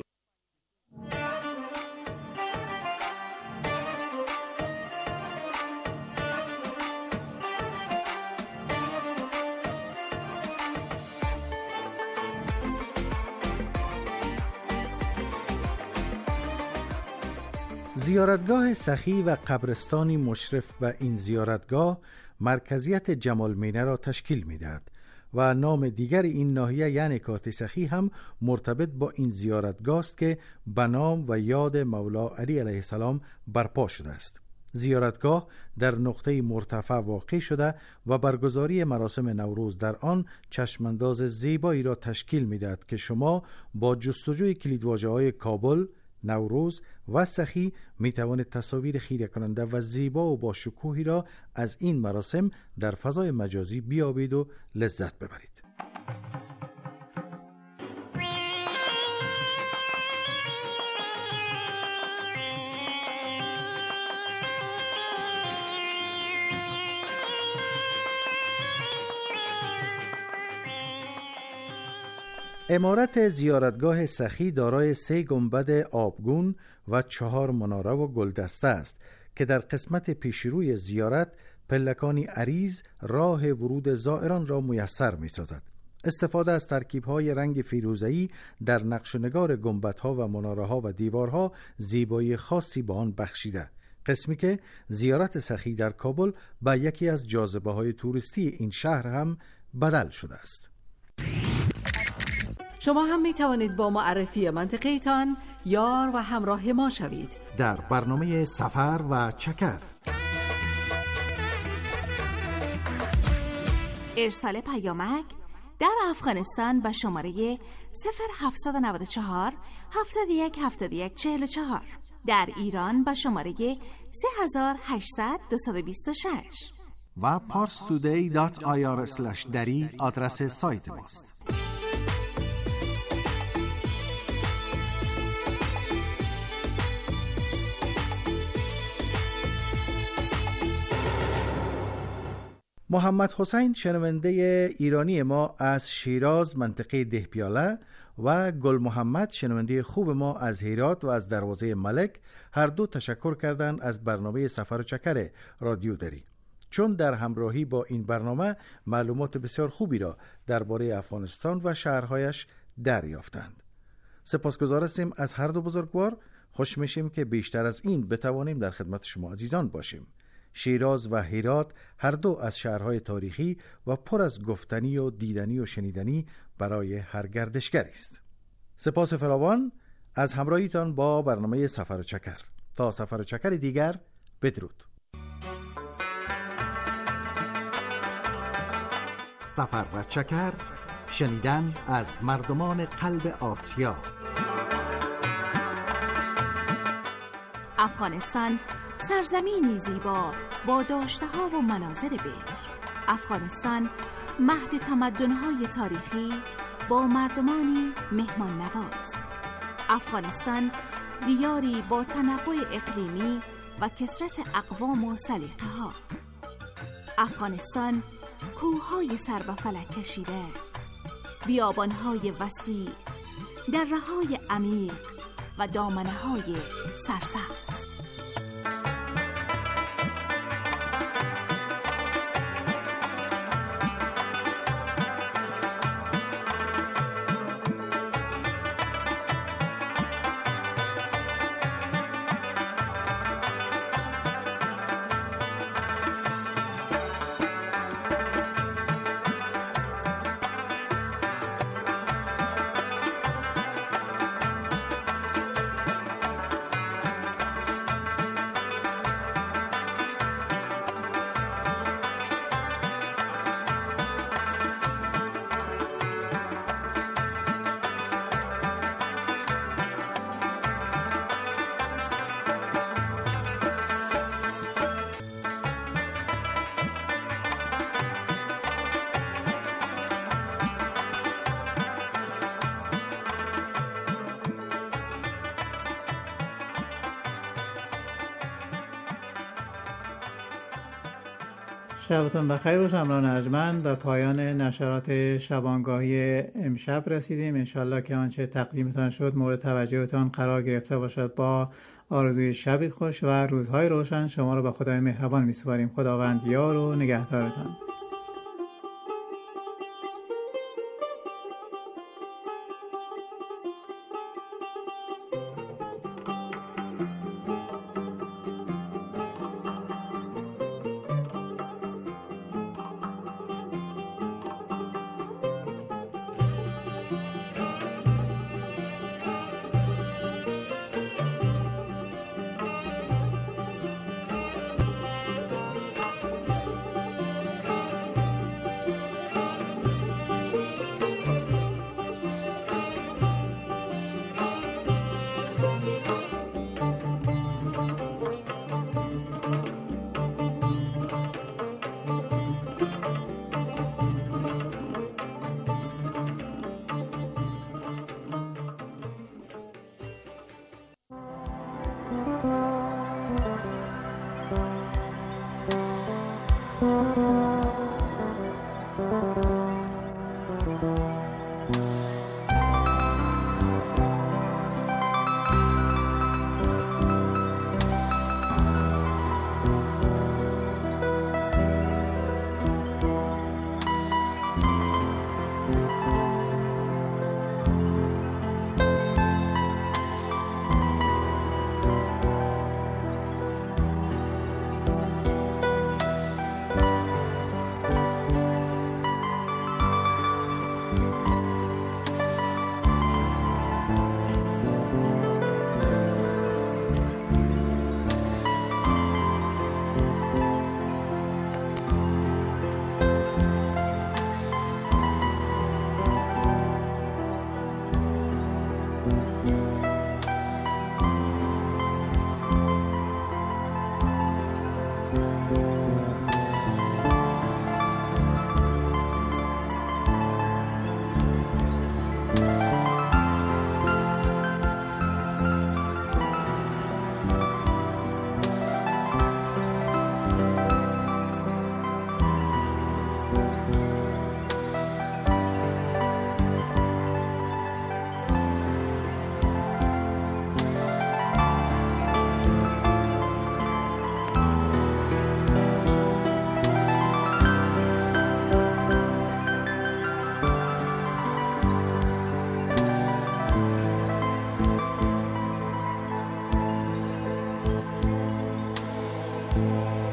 P: زیارتگاه سخی و قبرستانی مشرف به این زیارتگاه مرکزیت جمالمینه را تشکیل می‌دهد و نام دیگر این ناحیه یعنی کات سخی هم مرتبط با این زیارتگاه است که به نام و یاد مولا علی علیه السلام برپا شده است. زیارتگاه در نقطه مرتفع واقع شده و برگزاری مراسم نوروز در آن چشمانداز زیبایی را تشکیل می‌دهد که شما با جستجوی کلیدواژه‌های کابل، نوروز و سخی می توانید تصاویر خیره کننده و زیبا و با شکوهی را از این مراسم در فضای مجازی بیابید و لذت ببرید. عمارت زیارتگاه سخی دارای سه گنبد آبگون و چهار مناره و گلدسته است که در قسمت پیشروی زیارت پلکانی عریض راه ورود زائران را میسر می سازد. استفاده از ترکیب‌های رنگ فیروزه‌ای در نقش و نگار گنبدها و مناره‌ها و دیوارها زیبایی خاصی به آن بخشیده، قسمی که زیارت سخی در کابل به یکی از جاذبه‌های توریستی این شهر هم بدل شده است.
I: شما هم می توانید با معرفی منطقه‌تان یار و همراه ما شوید
O: در برنامه سفر و چکر.
A: ارسال پیامک در افغانستان به شماره صفر هفتصد و نود و چهار هفتاد و یک هفتاد و یک چهل و چهار، در ایران به شماره سه هزار و هشتصد دویست و بیست و شش
O: و parstoday دات آی آر اسلش دری آدرس سایت ماست.
P: محمد حسین شنونده ایرانی ما از شیراز منطقه دهپیاله و گل محمد شنونده خوب ما از هرات و از دروازه ملک هر دو تشکر کردند از برنامه سفر و چکر رادیو دری، چون در همراهی با این برنامه معلومات بسیار خوبی را درباره افغانستان و شهرهایش دریافتند. سپاسگزار هستیم از هر دو بزرگوار. خوش میشیم که بیشتر از این بتوانیم در خدمت شما عزیزان باشیم. شیراز و هرات هر دو از شهرهای تاریخی و پر از گفتنی و دیدنی و شنیدنی برای هر گردشگری است. سپاس فراوان از همراهیتان با برنامه سفر و چکر. تا سفر و چکر دیگر، بدرود.
O: سفر و چکر، شنیدن از مردمان قلب آسیا.
A: افغانستان سرزمینی زیبا با داشته‌ها و مناظر بکر. افغانستان مهد تمدن‌های تاریخی با مردمانی مهمان نواز. افغانستان دیاری با تنوع اقلیمی و کثرت اقوام و سلیقه‌ها. افغانستان کوه‌های سر به فلک کشیده، بیابان‌های وسیع، دره‌های عمیق و دامنه‌های سرسبز.
E: شبتون بخیر و شمران ارجمند. به پایان نشرات شبانگاهی امشب رسیدیم. انشالله که آنچه تقدیمتان شد مورد توجهتان قرار گرفته باشد. با آرزوی شبی خوش و روزهای روشن شما را به خدای مهربان می‌سپاریم. خداوند یار و نگهدارتان.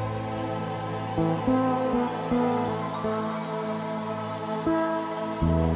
C: Thank you.